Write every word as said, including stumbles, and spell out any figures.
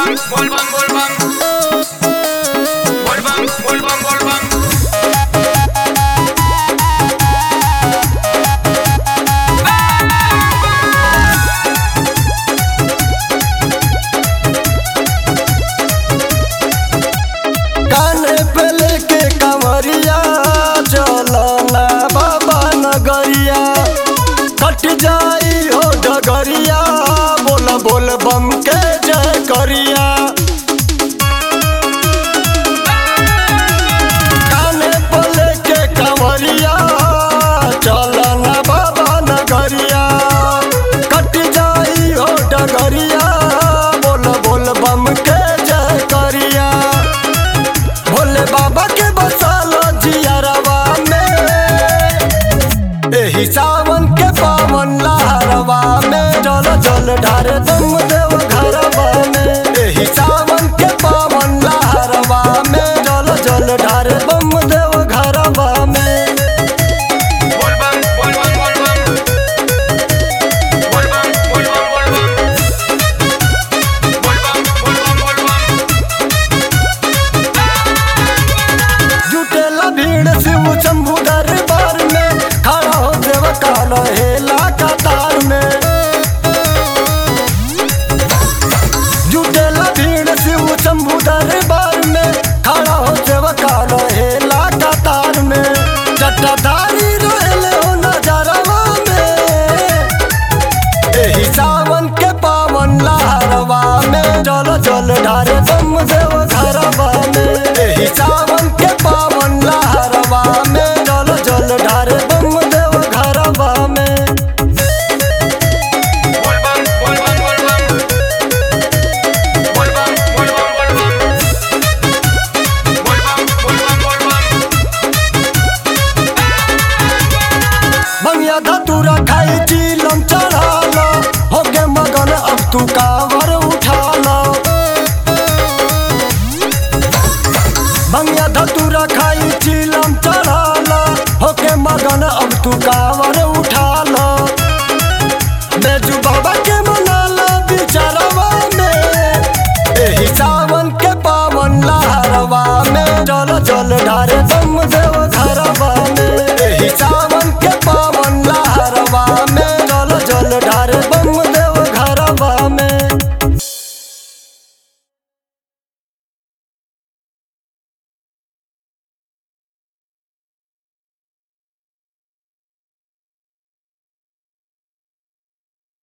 जाई हो डगरिया बोल बोल बम के जय करिया। काने पले के कंवरिया चलना बाबा नगरिया। कट जाई हो डगरिया बोल बोल बम के जय करिया। भोले बाबा के बसालो जियरवा में एही सावन के पावन लहरवा में जल जल ढारे दम देव घरवा में। एही सावन के पावन लहरवा में जल जल ढारे दम देव घरवा में। जुटेला भीड़ शिव शंभु दरबार में खड़ा हो देव काला हेला कतार में। जुटेला भीड़ शिव शंभु दरबार में खड़ा हो देव काला हेला कतार में। जटाधारी रहले हो नजरवा में एही सावन के पावन लहरवा में जल जल ढारे दम देव घरवा में। एही सावन के पावन लहरवा में जल जल ढारे दम देव घरवा में। भंगिया धतूरा खाई चीलम चढ़ाला होके मगन अब तू कांवर उठाला। भंगिया धतूरा खाई चीलम चढ़ाला होके मगन अब तू कांवर उठाला। बेजू बाबा